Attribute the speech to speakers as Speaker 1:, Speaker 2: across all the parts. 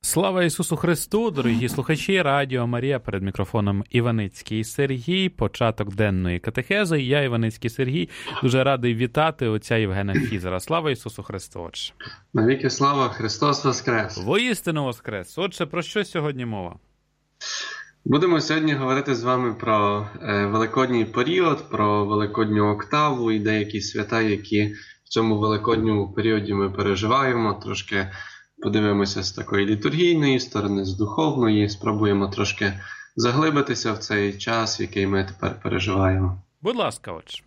Speaker 1: Слава Ісусу Христу, дорогі слухачі, Радіо Марія, перед мікрофоном Іваницький Сергій, початок денної катехези. Я, Іваницький Сергій, дуже радий вітати отця Євгена Фізера. Слава Ісусу Христу, отче.
Speaker 2: Навіки слава, Христос воскрес.
Speaker 1: Воістину воскрес. Отче, про що сьогодні мова?
Speaker 2: Будемо сьогодні говорити з вами про великодній період, про великодню октаву і деякі свята, які в цьому великодньому періоді ми переживаємо. Трошки подивимося з такої літургійної сторони, з духовної, спробуємо трошки заглибитися в цей час, який ми тепер переживаємо.
Speaker 1: Будь ласка, отче.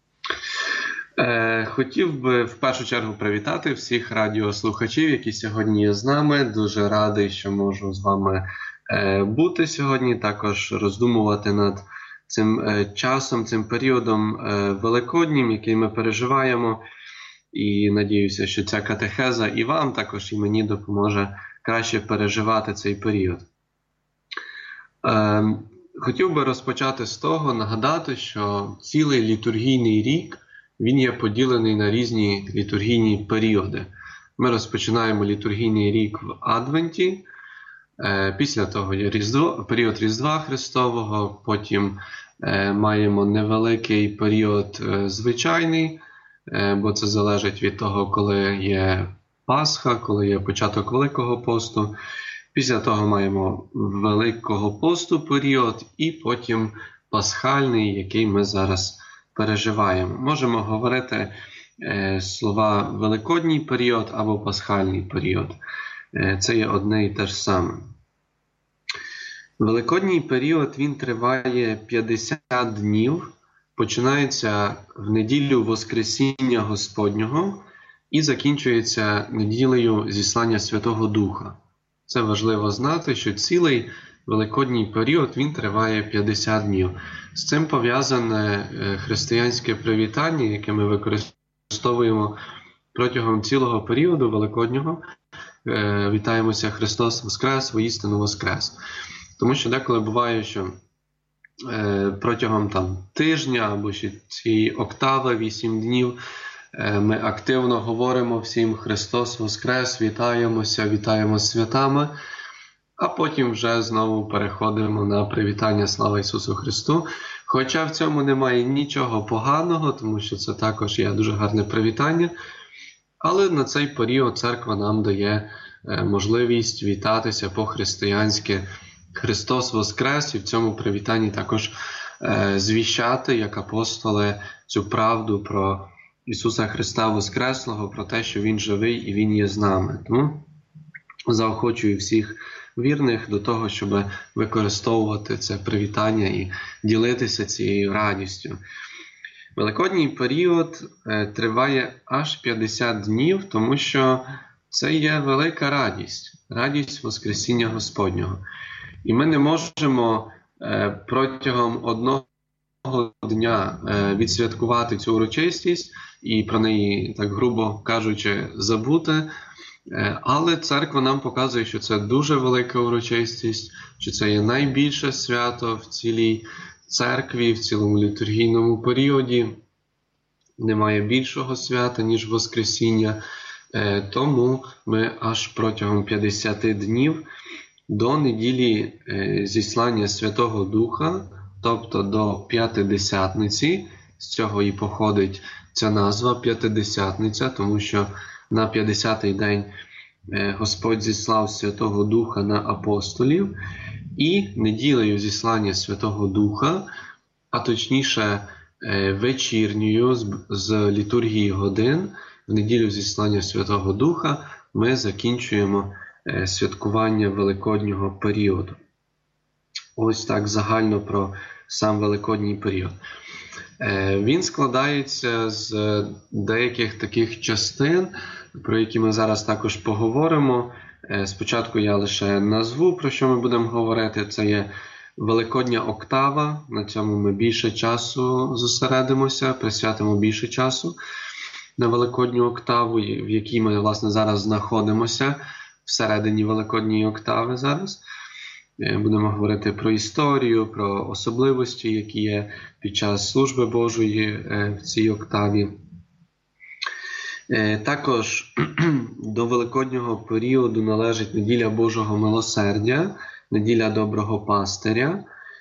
Speaker 2: Хотів би в першу чергу привітати всіх радіослухачів, які сьогодні є з нами. Дуже радий, що можу з вами бути сьогодні, також роздумувати над цим часом, цим періодом великоднім, який ми переживаємо. І надіюся, що ця катехеза і вам також, і мені допоможе краще переживати цей період. Хотів би розпочати з того, нагадати, що цілий літургійний рік, він є поділений на різні літургійні періоди. Ми розпочинаємо літургійний рік в Адвенті, після того є період Різдва Христового, потім маємо невеликий період звичайний, бо це залежить від того, коли є Пасха, коли є початок Великого посту. Після того маємо Великого посту період і потім пасхальний, який ми зараз переживаємо. Можемо говорити слова «великодній період» або «пасхальний період». Це є одне і те ж саме. Великодній період, він триває 50 днів, починається в неділю Воскресіння Господнього і закінчується неділею Зіслання Святого Духа. Це важливо знати, що цілий великодній період, він триває 50 днів. З цим пов'язане християнське привітання, яке ми використовуємо протягом цілого періоду великоднього. Вітаємося «Христос воскрес, воістину воскрес». Тому що деколи буває, що протягом тижня або ще цієї октави 8 днів ми активно говоримо всім «Христос воскрес», вітаємося, вітаємо святами, а потім вже знову переходимо на привітання «Слава Ісусу Христу». Хоча в цьому немає нічого поганого, тому що це також є дуже гарне привітання, але на цей період церква нам дає можливість вітатися по-християнськи «Христос воскрес» і в цьому привітанні також звіщати, як апостоли, цю правду про Ісуса Христа Воскреслого, про те, що Він живий і Він є з нами. Тому заохочую всіх вірних до того, щоб використовувати це привітання і ділитися цією радістю. Великодній період триває аж 50 днів, тому що це є велика радість, радість Воскресіння Господнього. І ми не можемо протягом одного дня відсвяткувати цю урочистість і про неї, так грубо кажучи, забути. Але церква нам показує, що це дуже велика урочистість, що це є найбільше свято в цілій церкві, в цілому літургійному періоді. Немає більшого свята, ніж Воскресіння. Тому ми аж протягом 50 днів до неділі Зіслання Святого Духа, тобто до П'ятидесятниці, з цього і походить ця назва П'ятидесятниця, тому що на 50-й день Господь зіслав Святого Духа на апостолів, і неділею Зіслання Святого Духа, а точніше вечірньою з літургії годин, в неділю Зіслання Святого Духа ми закінчуємо святкування великоднього періоду. Ось так загально про сам великодній період. Він складається з деяких таких частин, про які ми зараз також поговоримо. Спочатку я лише назву, про що ми будемо говорити. Це є Великодня октава, на цьому ми більше часу зосередимося, присвятимо більше часу на Великодню октаву, в якій ми, власне, зараз знаходимося, всередині Великодньої октави зараз. Будемо говорити про історію, про особливості, які є під час служби Божої в цій октаві. Також до Великоднього періоду належить неділя Божого милосердя, неділя Доброго Пастиря,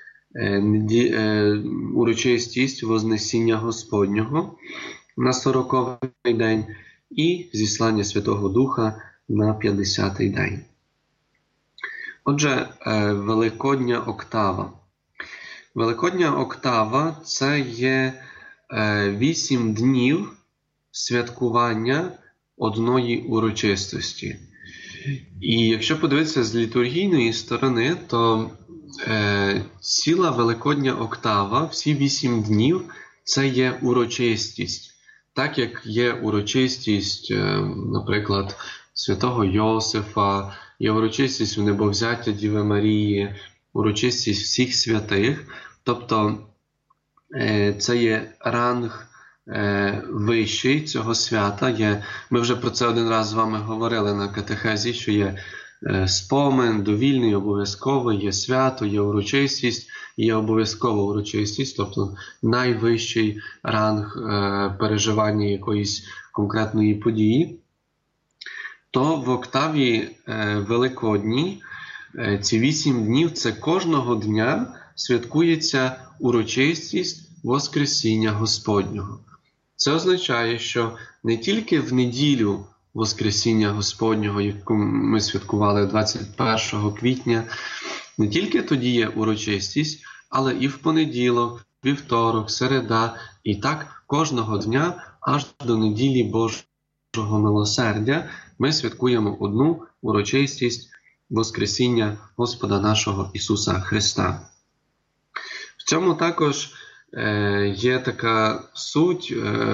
Speaker 2: урочистість Вознесіння Господнього на 40-й день і зіслання Святого Духа на 50-й день. Отже, Великодня октава. Великодня октава – це є 8 днів святкування одної урочистості. І якщо подивитися з літургійної сторони, то ціла Великодня октава, всі 8 днів – це є урочистість. Так як є урочистість, наприклад, святого Йосифа, є урочистість в небовзяття Діви Марії, урочистість всіх святих. Тобто це є ранг вищий цього свята. Ми вже про це один раз з вами говорили на катехезі, що є спомин, довільний, обов'язковий, є свято, є урочистість, є обов'язкова урочистість, тобто найвищий ранг переживання якоїсь конкретної події. То в октаві Великодній ці 8 днів – це кожного дня святкується урочистість Воскресіння Господнього. Це означає, що не тільки в неділю Воскресіння Господнього, яку ми святкували 21 квітня, не тільки тоді є урочистість, але і в понеділок, вівторок, середа, і так кожного дня аж до неділі Божого милосердя ми святкуємо одну урочистість Воскресіння Господа нашого Ісуса Христа. В цьому також є така суть,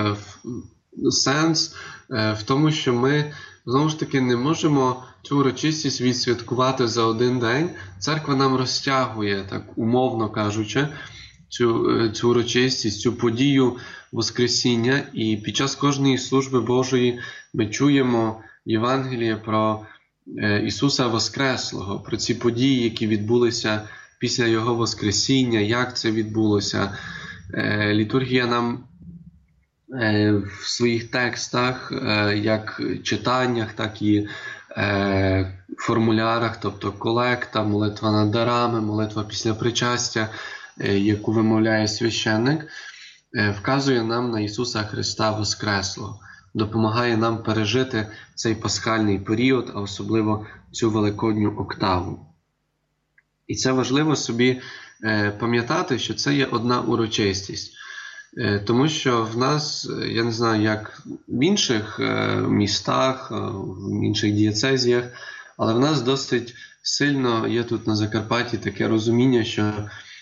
Speaker 2: сенс в тому, що ми, знову ж таки, не можемо цю урочистість відсвяткувати за один день. Церква нам розтягує, так умовно кажучи, цю урочистість, цю подію Воскресіння. І під час кожної служби Божої ми чуємо Євангеліє про Ісуса Воскреслого, про ці події, які відбулися після Його Воскресіння, як це відбулося. Літургія нам в своїх текстах, як читаннях, так і формулярах, тобто колекта, молитва над дарами, молитва після причастя, яку вимовляє священник, вказує нам на Ісуса Христа Воскреслого, допомагає нам пережити цей пасхальний період, а особливо цю Великодню октаву. І це важливо собі пам'ятати, що це є одна урочистість. Тому що в нас, я не знаю, як в інших містах, в інших дієцезіях, але в нас досить сильно є тут на Закарпатті таке розуміння, що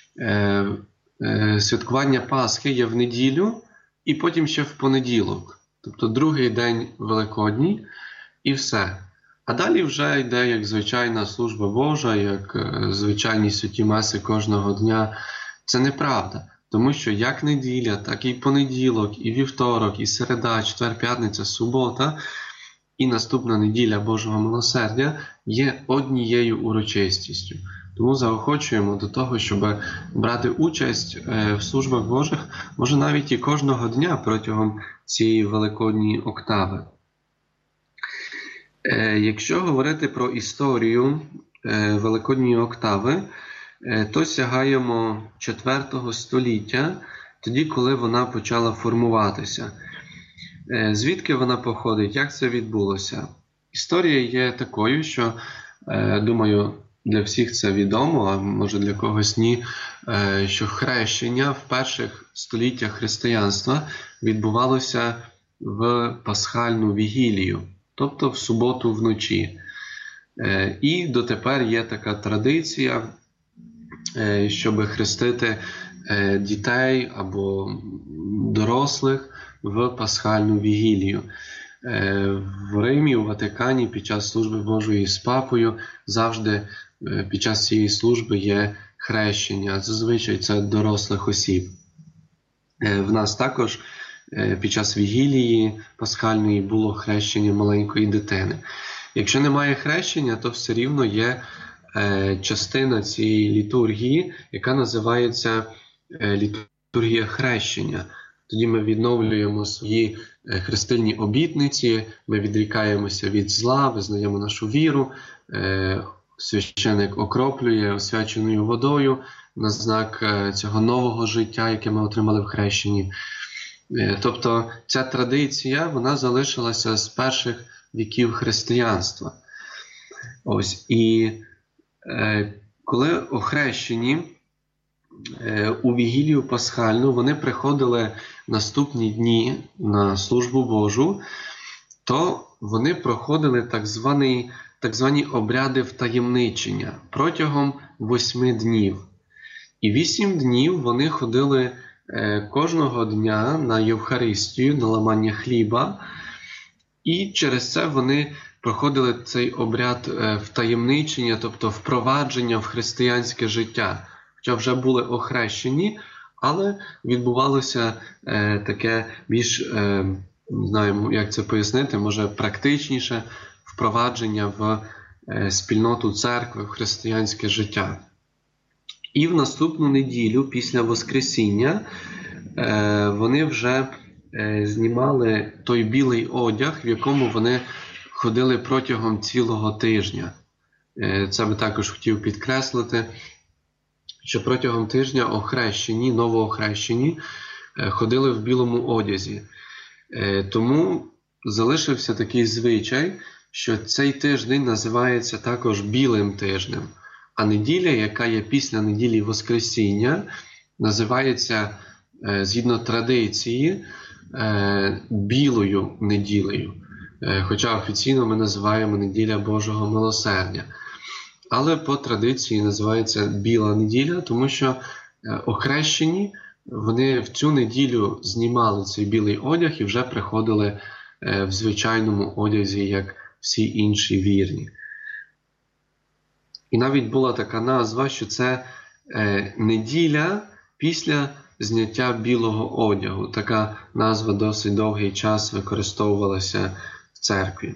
Speaker 2: святкування Пасхи є в неділю і потім ще в понеділок. Тобто другий день Великодній і все. А далі вже йде як звичайна служба Божа, як звичайні святі меси кожного дня. Це неправда. Тому що як неділя, так і понеділок, і вівторок, і середа, четвер, п'ятниця, субота, і наступна неділя Божого милосердя є однією урочистістю. Тому заохочуємо до того, щоб брати участь в службах Божих, може навіть і кожного дня протягом цієї Великодньої октави. Якщо говорити про історію Великодньої октави, то сягаємо 4 століття, тоді, коли вона почала формуватися. Звідки вона походить? Як це відбулося? Історія є такою, що, думаю, для всіх це відомо, а може для когось ні, що хрещення в перших століттях християнства відбувалося в пасхальну вігілію, тобто в суботу вночі. І дотепер є така традиція, щоб хрестити дітей або дорослих в пасхальну вігілію. В Римі, у Ватикані під час служби Божої з Папою завжди під час цієї служби є хрещення. Зазвичай це дорослих осіб. В нас також під час вігілії пасхальної було хрещення маленької дитини. Якщо немає хрещення, то все рівно є частина цієї літургії, яка називається літургія хрещення. тоді ми відновлюємо свої хрестильні обітниці, ми відрікаємося від зла, визнаємо нашу віру, священик окроплює освяченою водою на знак цього нового життя, яке ми отримали в хрещенні. Тобто ця традиція, вона залишилася з перших віків християнства. Ось, і коли охрещені у Вігілію Пасхальну вони приходили наступні дні на службу Божу, то вони проходили так звані обряди втаємничення протягом 8 днів. І 8 днів вони ходили кожного дня на Євхаристію, на ламання хліба, і через це вони проходили цей обряд втаємничення, тобто впровадження в християнське життя. Хоча вже були охрещені, але відбувалося таке більш, не знаю, як це пояснити, може практичніше впровадження в спільноту церкви, в християнське життя. І в наступну неділю, після Воскресіння, вони вже знімали той білий одяг, в якому вони ходили протягом цілого тижня. Це би також хотів підкреслити, що протягом тижня охрещені, новоохрещені, ходили в білому одязі. Тому залишився такий звичай, що цей тиждень називається також білим тижнем. А неділя, яка є після неділі Воскресіння, називається, згідно традиції, білою неділею. Хоча офіційно ми називаємо неділя Божого милосердя. Але по традиції називається біла неділя, тому що охрещені, вони в цю неділю знімали цей білий одяг і вже приходили в звичайному одязі, як всі інші вірні. І навіть була така назва, що це неділя після зняття білого одягу. Така назва досить довгий час використовувалася в церкві.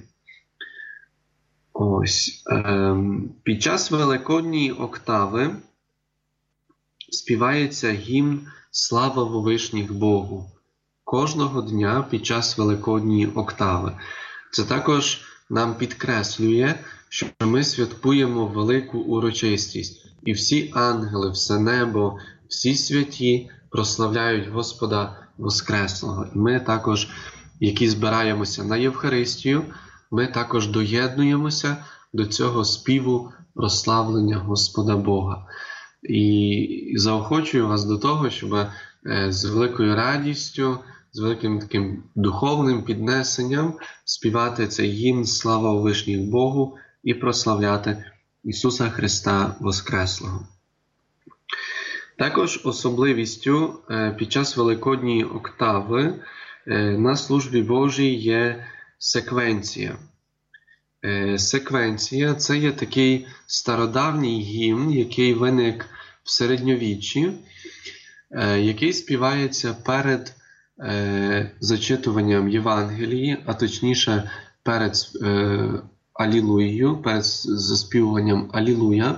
Speaker 2: Ось. Під час Великодньої октави співається гімн «Слава вовишніх Богу» кожного дня під час Великодньої октави. Це також нам підкреслює, що ми святкуємо велику урочистість. І всі ангели, все небо, всі святі прославляють Господа Воскреслого. І ми також, які збираємося на Євхаристію, ми також доєднуємося до цього співу прославлення Господа Бога. І заохочую вас до того, щоб з великою радістю, з великим таким духовним піднесенням співати цей гімн «Слава вовишніх Богу» і прославляти Ісуса Христа Воскреслого. Також особливістю під час Великодньої октави на службі Божій є секвенція. Секвенція – це є такий стародавній гімн, який виник в середньовіччі, який співається перед зачитуванням Євангелії, а точніше перед Алілуєю, перед заспівуванням Алілуя,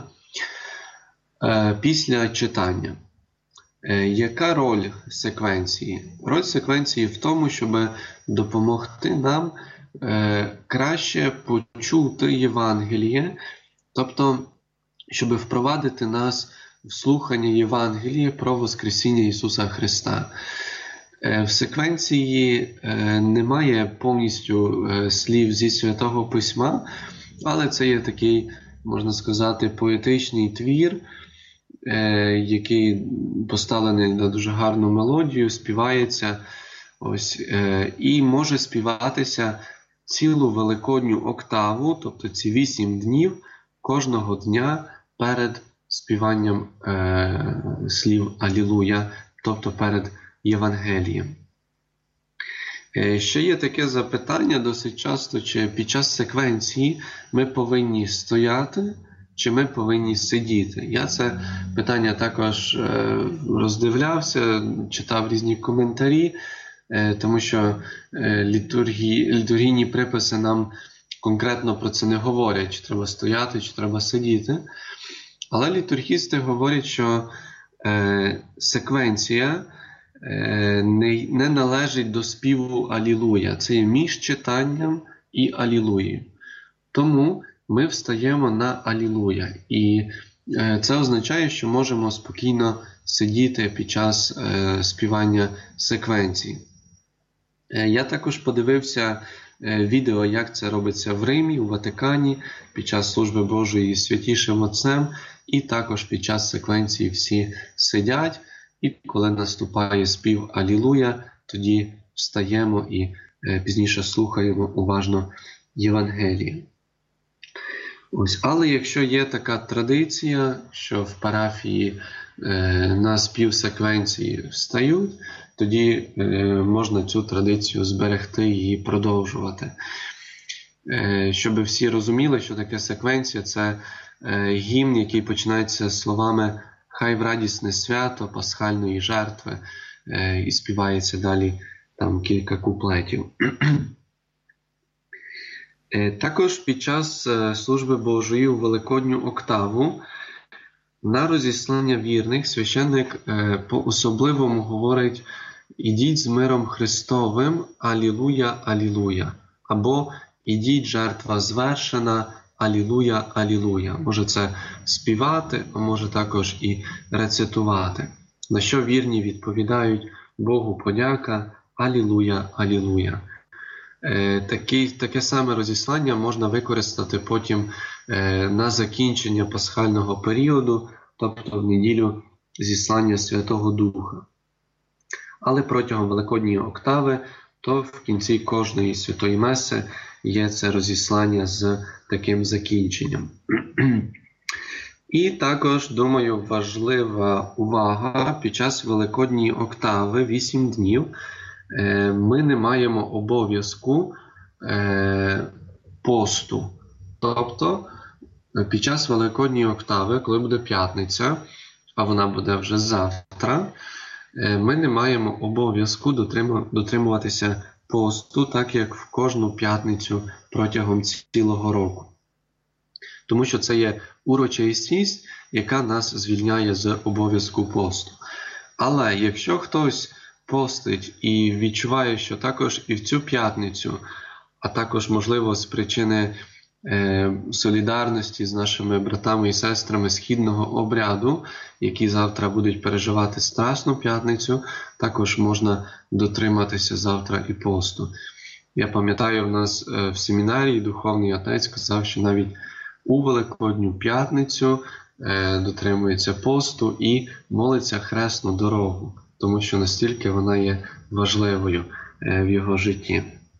Speaker 2: після читання. Яка роль секвенції? Роль секвенції в тому, щоб допомогти нам краще почути Євангеліє, тобто, щоб впровадити нас в слухання Євангелія про Воскресіння Ісуса Христа. В секвенції немає повністю слів зі Святого Письма, але це є такий, можна сказати, поетичний твір, який поставлений на дуже гарну мелодію, співається і може співатися цілу Великодню октаву, тобто ці 8 днів кожного дня перед співанням слів Алілуя, тобто перед Євангелієм. Ще є таке запитання досить часто, чи під час секвенції ми повинні стояти, чи ми повинні сидіти. Я це питання також роздивлявся, читав різні коментарі, тому що літургійні приписи нам конкретно про це не говорять, чи треба стояти, чи треба сидіти. Але літургісти говорять, що секвенція не належить до співу Алілуя. Це є між читанням і Алілуєю. Тому ми встаємо на Алілуя. І це означає, що можемо спокійно сидіти під час співання секвенції. Я також подивився відео, як це робиться в Римі, у Ватикані, під час служби Божої Святішим Отцем, і також під час секвенції всі сидять, і коли наступає спів Алілуя, тоді встаємо і пізніше слухаємо уважно Євангеліє. Ось. Але якщо є така традиція, що в парафії на спів секвенції встають, тоді можна цю традицію зберегти і продовжувати. Щоб всі розуміли, що таке секвенція – це гімн, який починається словами «Хай в радісне свято пасхальної жертви» і співається далі там кілька куплетів. Також під час служби Божої у Великодню октаву на розіслання вірних священник по-особливому говорить «Ідіть з миром Христовим, Алілуя, Алілуя» або «Ідіть, жертва звершена, Алілуя, Алілуя». Може це співати, а може також і рецитувати. На що вірні відповідають «Богу подяка, Алілуя, Алілуя». Таке саме розіслання можна використати потім на закінчення пасхального періоду, тобто в неділю зіслання Святого Духа. Але протягом Великодньої октави, то в кінці кожної святої меси є це розіслання з таким закінченням. І також, думаю, важлива увага, під час Великодньої октави 8 днів ми не маємо обов'язку посту. Тобто, під час Великодньої октави, коли буде п'ятниця, а вона буде вже завтра, ми не маємо обов'язку дотримуватися посту, так як в кожну п'ятницю протягом цілого року. Тому що це є урочистість, яка нас звільняє з обов'язку посту. Але якщо хтось постить і відчуває, що також і в цю п'ятницю, а також, можливо, з причини солідарності з нашими братами і сестрами східного обряду, які завтра будуть переживати Страсну п'ятницю, також можна дотриматися завтра і посту. Я пам'ятаю, в нас в семінарії духовний отець сказав, що навіть у Великодню п'ятницю дотримується посту і молиться хресну дорогу, тому що настільки вона є важливою в його житті.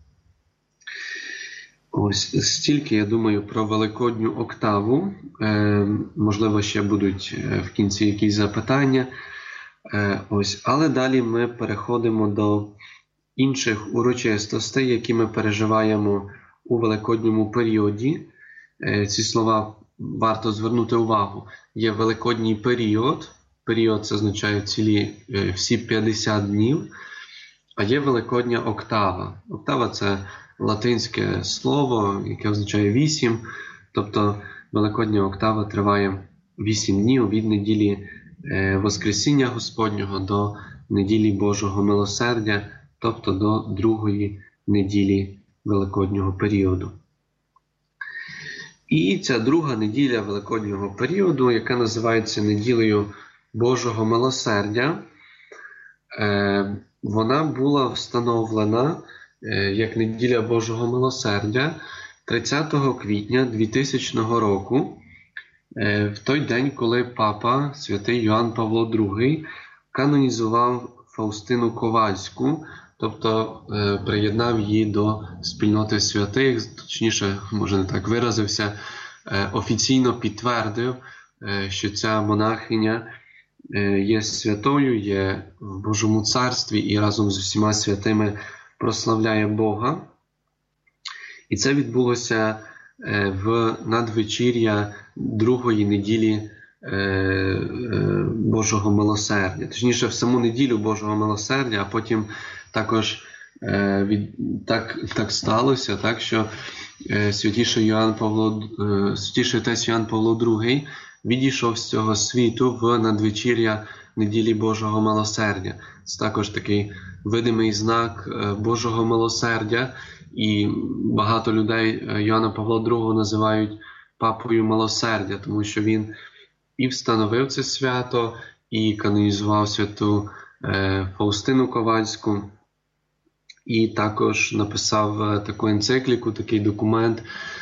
Speaker 2: Ось стільки, я думаю, про Великодню октаву. Можливо, ще будуть в кінці якісь запитання. Ось. Але далі ми переходимо до інших урочистостей, які ми переживаємо у Великодньому періоді. Ці слова варто звернути увагу. Є Великодній період. Період – це означає всі 50 днів. А є Великодня октава. Октава – це латинське слово, яке означає 8. Тобто Великодня октава триває 8 днів від неділі Воскресіння Господнього до неділі Божого Милосердя, тобто до другої неділі Великоднього періоду. І ця друга неділя Великоднього періоду, яка називається неділею Божого Милосердя, вона була встановлена як неділя Божого Милосердя 30 квітня 2000 року, в той день, коли папа, святий Йоанн Павло II, канонізував Фаустину Ковальську, тобто приєднав її до спільноти святих, точніше, може не так виразився, офіційно підтвердив, що ця монахиня є святою, є в Божому царстві і разом з усіма святими прославляє Бога. І це відбулося в надвечір'я другої неділі Божого Милосердя. Точніше, в саму неділю Божого Милосердя, а потім також так сталося, так, що святіший отець Йоанн Павло II відійшов з цього світу в надвечір'я неділі Божого милосердя. Це також такий видимий знак Божого милосердя, і багато людей Йоанна Павла II називають папою милосердя, тому що він і встановив це свято, і канонізував святу Фаустину Ковальську, і також написав таку енцикліку, такий документ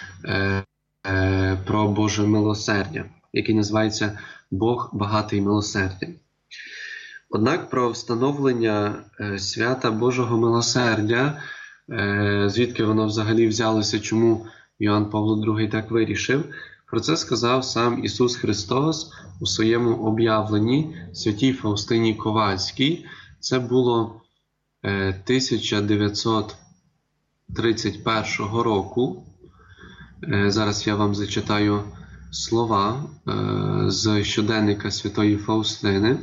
Speaker 2: про Боже милосердя, який називається «Бог багатий милосердям». Однак про встановлення свята Божого милосердя, звідки воно взагалі взялося, чому Йоанн Павло II так вирішив, про це сказав сам Ісус Христос у своєму об'явленні святій Фаустині Ковальській. Це було 1931 року. Зараз я вам зачитаю слова з щоденника святої Фаустини.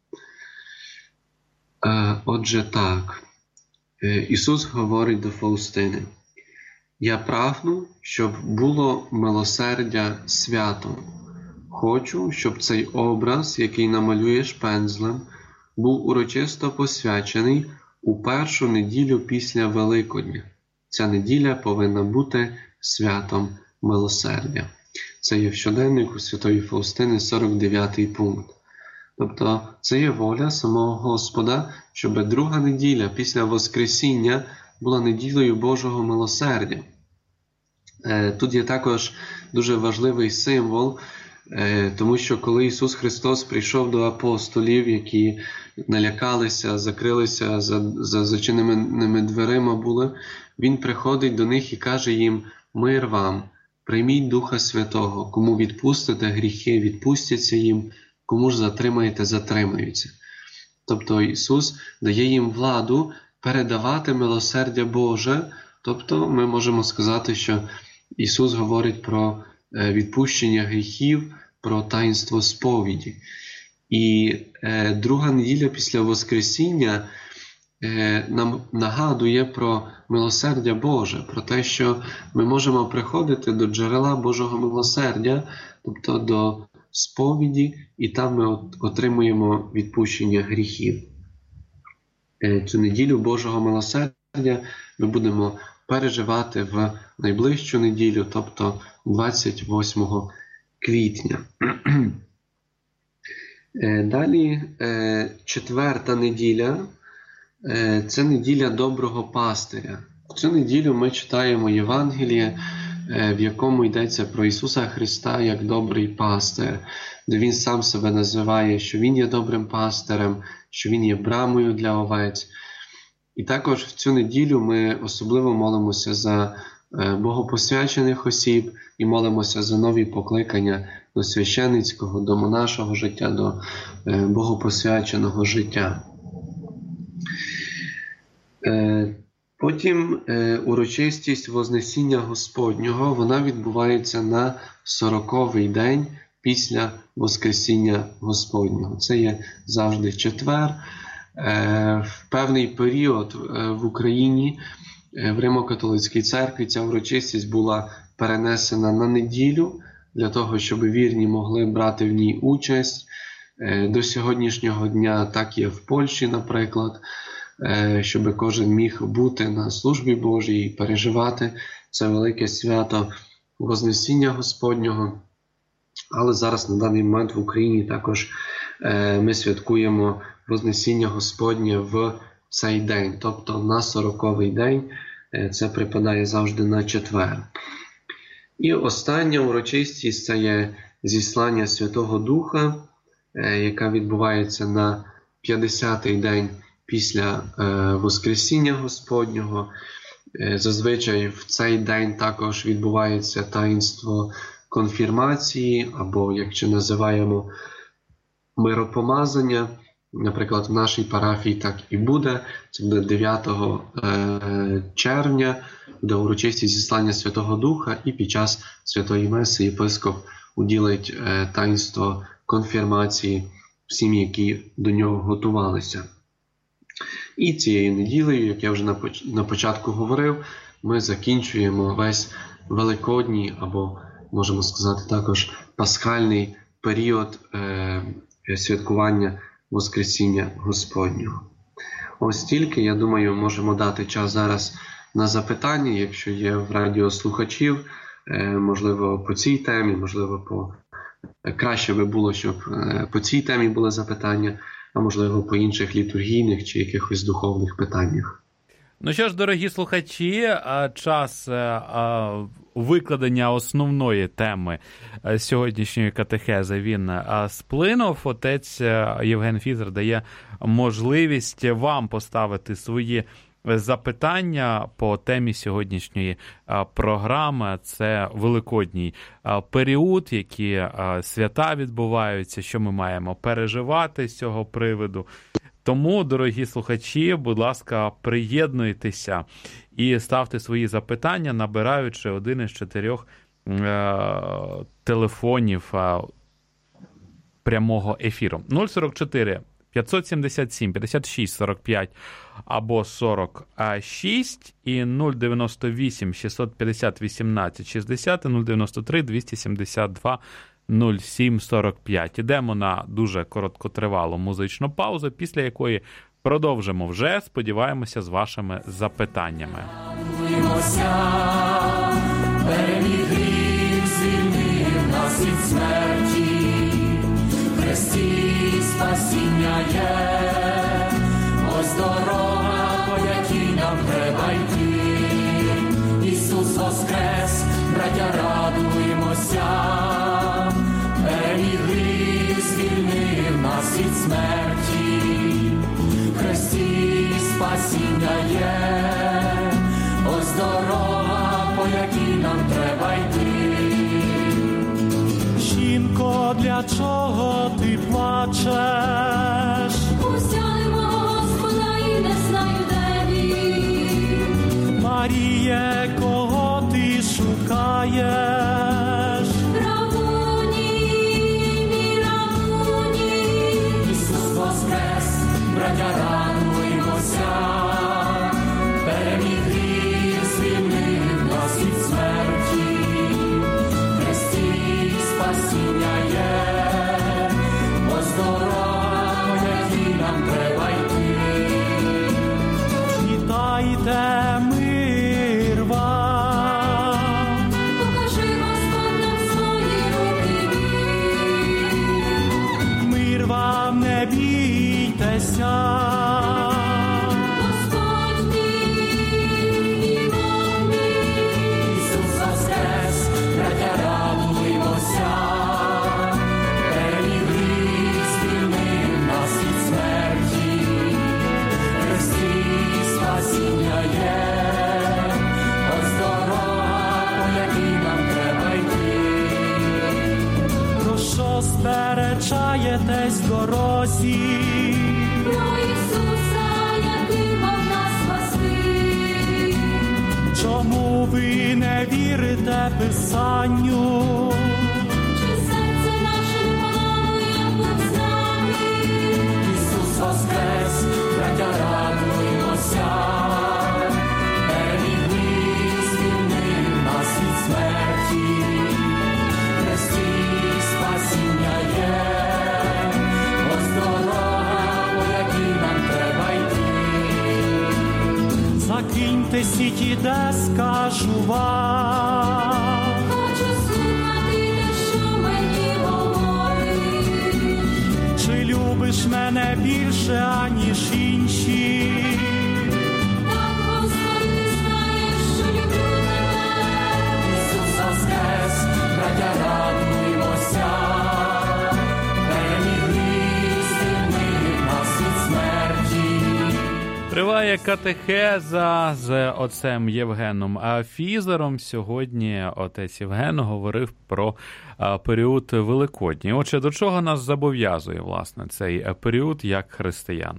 Speaker 2: Отже так, Ісус говорить до Фаустини: «Я прагну, щоб було милосердя святом. Хочу, щоб цей образ, який намалюєш пензлем, був урочисто посвячений у першу неділю після Великодня. Ця неділя повинна бути святом милосердя». Це є в щоденнику святої Фаустини, 49-й пункт. Тобто це є воля самого Господа, щоб друга неділя після Воскресіння була неділею Божого милосердя. Тут є також дуже важливий символ, тому що коли Ісус Христос прийшов до апостолів, які налякалися, закрилися, за зачиненими дверима були, Він приходить до них і каже їм: «Мир вам, прийміть Духа Святого, кому відпустите гріхи, відпустяться їм, кому ж затримаєте, затримаються». Тобто Ісус дає їм владу передавати милосердя Боже. Тобто ми можемо сказати, що Ісус говорить про відпущення гріхів, про таїнство сповіді. І друга неділя після Воскресіння нам нагадує про милосердя Боже, про те, що ми можемо приходити до джерела Божого милосердя, тобто до сповіді, і там ми отримуємо відпущення гріхів. Цю неділю Божого милосердя ми будемо переживати в найближчу неділю, тобто 28 квітня. Далі, четверта неділя – це неділя Доброго Пастиря. В цю неділю ми читаємо Євангеліє, в якому йдеться про Ісуса Христа як добрий пастир, де Він сам себе називає, що Він є добрим пастирем, що Він є брамою для овець. І також в цю неділю ми особливо молимося за богопосвячених осіб і молимося за нові покликання до священицького, до монашого життя, до богопосвяченого життя. Потім урочистість Вознесіння Господнього, вона відбувається на 40-й день після Воскресіння Господнього. Це є завжди четвер. В певний період в Україні, в Римо-католицькій церкві, ця урочистість була перенесена на неділю, для того, щоб вірні могли брати в ній участь. До сьогоднішнього дня так є в Польщі, наприклад, щоб кожен міг бути на службі Божій і переживати це велике свято Вознесіння Господнього. Але зараз на даний момент в Україні також ми святкуємо Вознесіння Господнє в цей день, тобто на 40-й день, це припадає завжди на четвер. І остання урочистість – це є зіслання Святого Духа, яка відбувається на 50-й день після Воскресіння Господнього. Зазвичай в цей день також відбувається таїнство конфірмації, або, як ще називаємо, миропомазання. Наприклад, в нашій парафії так і буде. Це буде 9 червня, до урочисті зіслання Святого Духа, і під час Святої Меси єпископ уділить таїнство конфірмації всім, які до нього готувалися. І цією неділею, як я вже на початку говорив, ми закінчуємо весь великодній, або, можемо сказати, також пасхальний період святкування Воскресіння Господнього. Ось тільки, я думаю, можемо дати час зараз на запитання, якщо є в радіослухачів, можливо, по цій темі, можливо, краще би було, щоб по цій темі були запитання, а можливо, по інших літургійних чи якихось духовних питаннях.
Speaker 1: Ну що ж, дорогі слухачі, час викладення основної теми сьогоднішньої катехези він сплинув. Отець Євген Фізер дає можливість вам поставити свої запитання по темі сьогоднішньої програми. Це великодній період, які свята відбуваються, що ми маємо переживати з цього приводу. Тому, дорогі слухачі, будь ласка, приєднуйтеся і ставте свої запитання, набираючи один із 4 телефонів прямого ефіру. 044 577 56 45 або 46 і 098 650 18 60 і 093 272 0745. Ідемо на дуже короткотривалу музичну паузу, після якої продовжимо вже, сподіваємося, з вашими запитаннями.
Speaker 3: Переміг гріх, звільнив нас від смерті, в Христі спасіння є, ось дорога, по якій нам треба йти. Ісус воскрес, браття, радуємося, переміг гріх, звільнив нас від смерті, в Христі спасіння є, ось дорога, по якій нам треба йти. Жінко, для чого ти плачеш? Узялимо Господа і не знаю, де він. Маріє, кого ти шукаєш? Равуні, мій Равуні. Ісус воскрес, браття, радуємося, переміг гріх, звільнив нас від смерті, в Христі спасіння є, ось дорога, по якій нам треба йти. Вітайте, мир вам, покажи Господь нам свої руки він. Мир вам, не бійтеся, сперечаєтесь в дорозі про Ісуса, який мав нас спасти. Чому ви не вірите Писанню? Чи серце наше палає, Бог з нами? Ісус воскрес, браття, радуємося, переміг гріх, звільнив нас від смерті, в Христі спасіння є, ось дорога, по якій нам треба йти. Закиньте сіті, де скажу вам. Хочу слухати те, що мені говориш. Чи любиш мене більше, аніж інші? Так, Господи, ти знаєш, що люблю тебе. Ісус воскрес, браття, радуємося, переміг гріх, звільнив нас від смерті.
Speaker 1: Триває катехеза з отцем Євгеном Фізером. Сьогодні отець Євген говорив про період Великодній. Отже, до чого нас зобов'язує, власне, цей період як християн?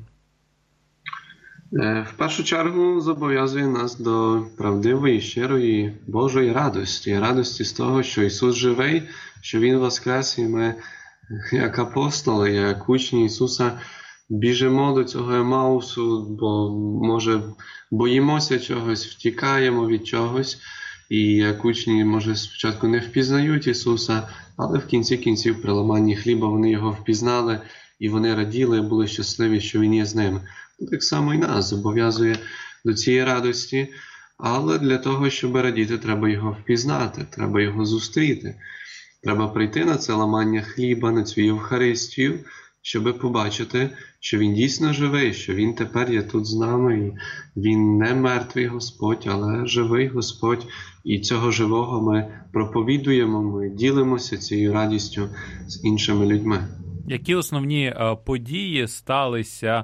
Speaker 2: В першу чергу зобов'язує нас до правдивої, щирої Божої радості. Радості з того, що Ісус живий, що Він воскрес, і ми, як апостоли, як учні Ісуса, біжимо до цього Емаусу, бо, може, боїмося чогось, втікаємо від чогось. І як учні, може, спочатку не впізнають Ісуса, але в кінці кінців при ламанні хліба вони Його впізнали і вони раділи, були щасливі, що він є з ними. Так само і нас зобов'язує до цієї радості, але для того, щоб радіти, треба його впізнати, треба його зустріти. Треба прийти на це ламання хліба, на цю Євхаристію, щоб побачити, що він дійсно живий, що він тепер є тут з нами, і він не мертвий Господь, але живий Господь. І цього живого ми проповідуємо, ми ділимося цією радістю з іншими людьми.
Speaker 1: Які основні події сталися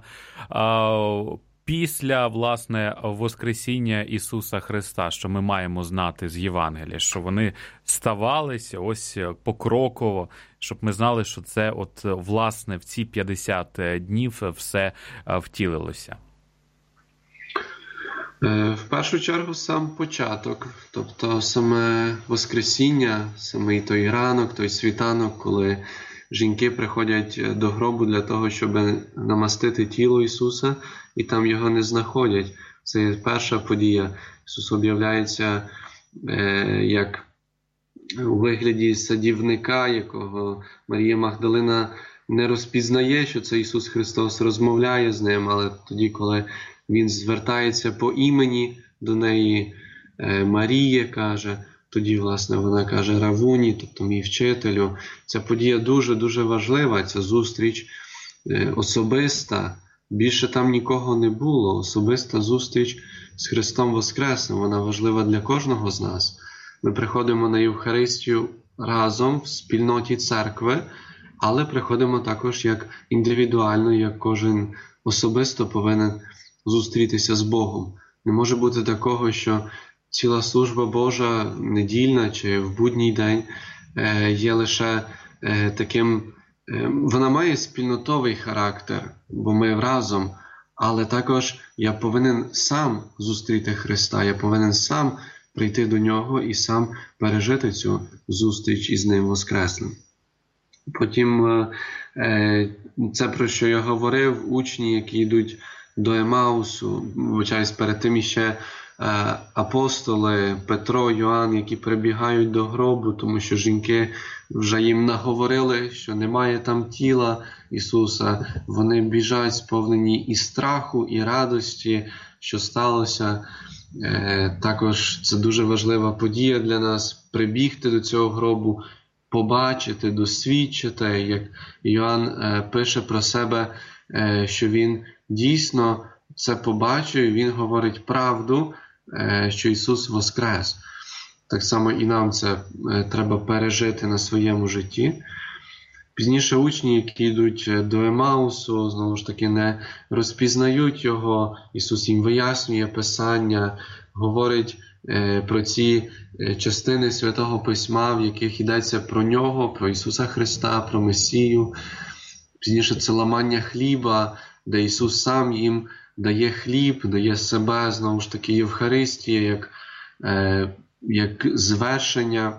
Speaker 1: після, власне, Воскресіння Ісуса Христа, що ми маємо знати з Євангелія, що вони ставалися ось покроково, щоб ми знали, що це от, власне, в ці 50 днів все втілилося?
Speaker 2: В першу чергу сам початок, тобто саме Воскресіння, самий той ранок, той світанок, коли жінки приходять до гробу для того, щоб намастити тіло Ісуса, і там його не знаходять. Це є перша подія. Ісус об'являється як у вигляді садівника, якого Марія Магдалина не розпізнає, що це Ісус Христос, розмовляє з ним, але тоді, коли він звертається по імені до неї, Марія каже, тоді, власне, вона каже Равуні, тобто мій вчителю. Ця подія дуже-дуже важлива, ця зустріч особиста. Більше там нікого не було. Особиста зустріч з Христом Воскресним. Вона важлива для кожного з нас. Ми приходимо на Євхаристію разом в спільноті церкви, але приходимо також як індивідуально, як кожен особисто повинен зустрітися з Богом. Не може бути такого, що ціла служба Божа недільна чи в будній день є лише таким, вона має спільнотовий характер, бо ми разом, але також я повинен сам зустріти Христа, я повинен сам прийти до Нього і сам пережити цю зустріч із Ним Воскресним. Потім це, про що я говорив, учні, які йдуть до Емаусу, вибачаюсь, перед тим іще апостоли Петро, Йоанн, які прибігають до гробу, тому що жінки вже їм наговорили, що немає там тіла Ісуса. Вони біжать сповнені і страху, і радості, що сталося. Також це дуже важлива подія для нас – прибігти до цього гробу, побачити, досвідчити, як Йоанн пише про себе, що він дійсно це побачив, він говорить правду, що Ісус воскрес. Так само і нам це треба пережити на своєму житті. Пізніше учні, які йдуть до Емаусу, знову ж таки не розпізнають Його. Ісус їм вияснює Писання, говорить про ці частини Святого Письма, в яких йдеться про Нього, про Ісуса Христа, про Месію. Пізніше це ламання хліба, де Ісус сам їм дає хліб, дає себе, знову ж таки, Євхаристія, як звершення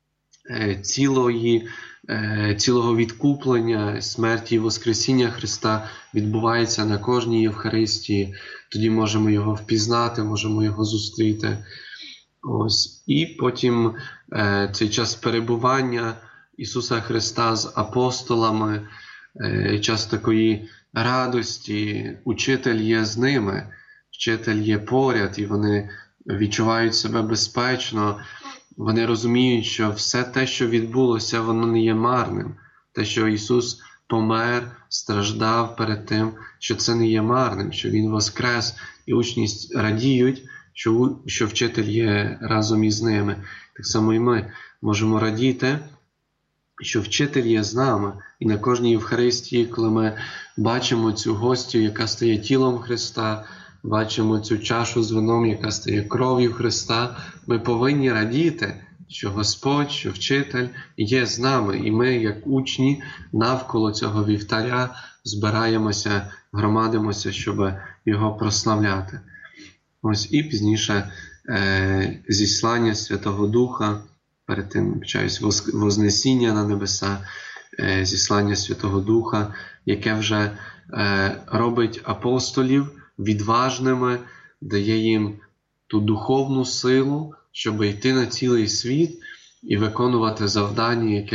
Speaker 2: цілого відкуплення, смерті і воскресіння Христа відбувається на кожній Євхаристії. Тоді можемо Його впізнати, можемо Його зустріти. Ось. І потім цей час перебування Ісуса Христа з апостолами, час такої радості, учитель є з ними, вчитель є поряд, і вони відчувають себе безпечно, вони розуміють, що все те, що відбулося, воно не є марним. Те, що Ісус помер, страждав перед тим, що це не є марним, що Він воскрес, і учні радіють, що вчитель є разом із ними. Так само і ми можемо радіти, що вчитель є з нами. І на кожній Євхаристії, коли ми бачимо цю гостю, яка стає тілом Христа, бачимо цю чашу з вином, яка стає кров'ю Христа, ми повинні радіти, що Господь, що вчитель є з нами. І ми, як учні, навколо цього вівтаря збираємося, громадимося, щоб його прославляти. Ось і пізніше зіслання Святого Духа, перед тим, вознесіння на небеса, зіслання Святого Духа, яке вже робить апостолів відважними, дає їм ту духовну силу, щоб йти на цілий світ і виконувати завдання, яке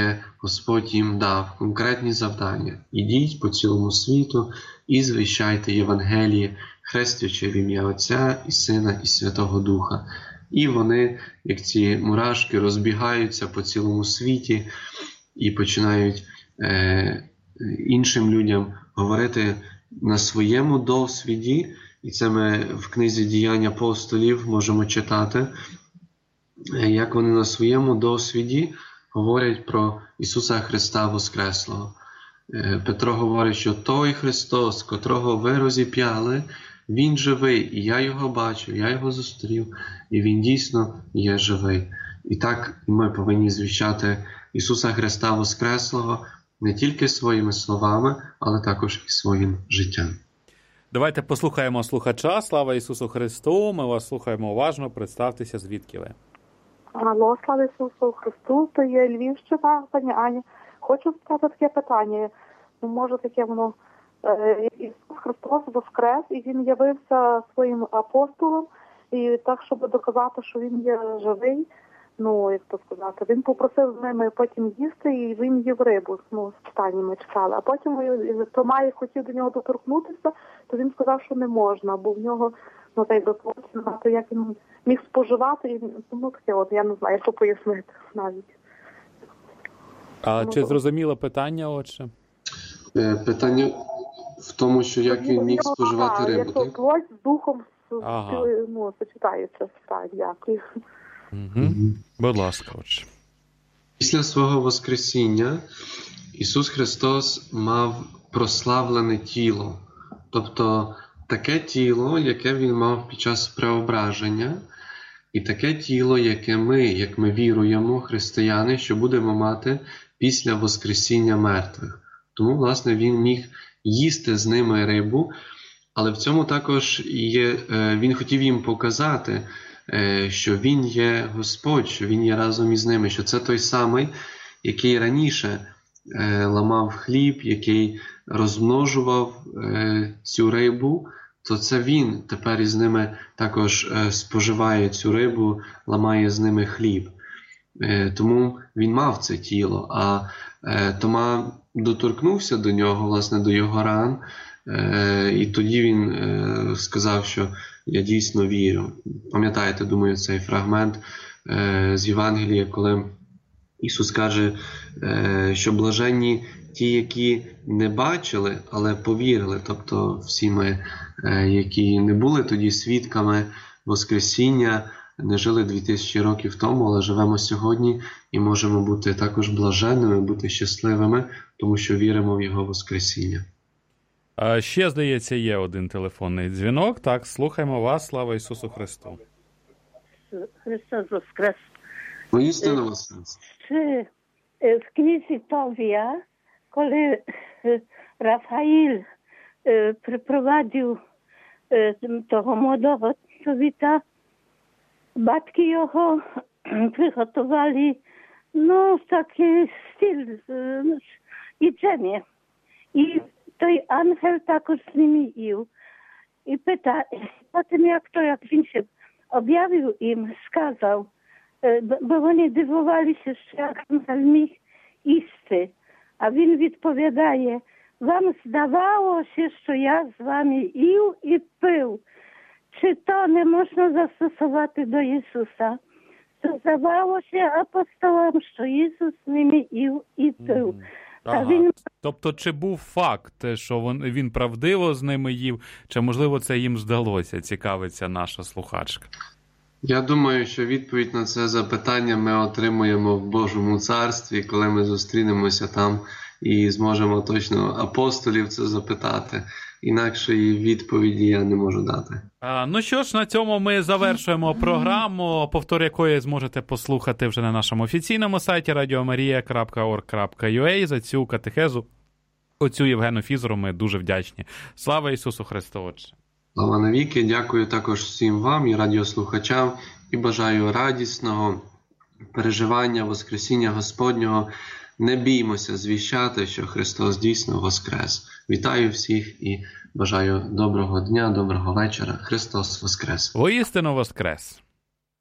Speaker 2: Господь їм дав конкретні завдання. Ідіть по цілому світу і звіщайте Євангеліє, хрестячи в ім'я Отця і Сина і Святого Духа. І вони, як ці мурашки, розбігаються по цілому світі і починають іншим людям говорити на своєму досвіді. І це ми в книзі «Діянь апостолів» можемо читати, як вони на своєму досвіді говорять про Ісуса Христа Воскреслого. Петро говорить, що той Христос, котрого ви розіп'яли, Він живий, і я Його бачив, я Його зустрів, і Він дійсно є живий. І так ми повинні звіщати Ісуса Христа Воскреслого не тільки своїми словами, але також і своїм життям.
Speaker 1: Давайте послухаємо слухача. Слава Ісусу Христу! Ми вас слухаємо уважно. Представтеся, звідки ви.
Speaker 4: Алло, слава Ісусу Христу, то є Львівщина, пані Аня. Хочу сказати таке питання. Може таке воно, Ісус Христос воскрес, і Він явився своїм апостолом, і так, щоб доказати, що Він є живий, як то сказати, Він попросив з ними потім їсти, і Він їв рибу, в читанні ми читали. А потім Томай хотів до нього доторкнутися, то він сказав, що не можна, бо в нього, то як він міг споживати, і таке, я не знаю, як пояснити навіть.
Speaker 1: А чи зрозуміло питання, отче?
Speaker 2: Питання в тому, що як він міг споживати рибу, так?
Speaker 4: Як плоть з духом сочетається. Так, дякую.
Speaker 1: Угу. Будь ласка, отче.
Speaker 2: Після свого Воскресіння Ісус Христос мав прославлене тіло. Тобто таке тіло, яке Він мав під час преображення, і таке тіло, яке ми, як ми віруємо, християни, що будемо мати після Воскресіння мертвих. Тому, власне, Він міг їсти з ними рибу, але в цьому також Він хотів їм показати, що Він є Господь, що Він є разом із ними, що це той самий, який раніше ламав хліб, який розмножував цю рибу, то це Він тепер із ними також споживає цю рибу, ламає з ними хліб. Тому Він мав це тіло, а Тома доторкнувся до нього, власне, до його ран, і тоді він сказав, що я дійсно вірю. Пам'ятаєте, думаю, цей фрагмент з Євангелія, коли Ісус каже, що блаженні ті, які не бачили, але повірили. Тобто всі ми, які не були тоді свідками Воскресіння, не жили 2000 років тому, але живемо сьогодні і можемо бути також блаженними, бути щасливими, тому що віримо в Його Воскресіння.
Speaker 1: А ще, здається, є один телефонний дзвінок. Так, слухаємо вас. Слава Ісусу Христу.
Speaker 5: Христос Воскрес.
Speaker 2: Воістину Воскрес.
Speaker 5: В книзі Товія, коли Рафаїл припровадив того молодого чоловіка, батьки його приготували, такий стиль їдження. І той ангел також з ними їв. І питає, потім як він ще об'явив їм, сказав, бо вони дивувалися, що як ангел міг їсти. А він відповідає, вам здавалося, що я з вами їв і пив. Чи то не можна застосувати до Ісуса? То здавалося апостолам, що Ісус з ними їв і пив.
Speaker 1: Ага. Тобто, чи був факт, що він правдиво з ними їв, чи, можливо, це їм здалося, цікавиться наша слухачка?
Speaker 2: Я думаю, що відповідь на це запитання ми отримуємо в Божому Царстві, коли ми зустрінемося там і зможемо точно апостолів це запитати. Інакшої відповіді я не можу дати.
Speaker 1: Ну що ж, на цьому ми завершуємо програму, повтор якої зможете послухати вже на нашому офіційному сайті radiomaria.org.ua. За цю катехезу, отцю Євгену Фізеру, ми дуже вдячні. Слава Ісусу Христу, Отче!
Speaker 2: Слава навіки! Дякую також всім вам і радіослухачам і бажаю радісного переживання Воскресіння Господнього. Не біймося звіщати, що Христос дійсно воскрес. Вітаю всіх і бажаю доброго дня, доброго вечора. Христос воскрес!
Speaker 1: Воістину воскрес!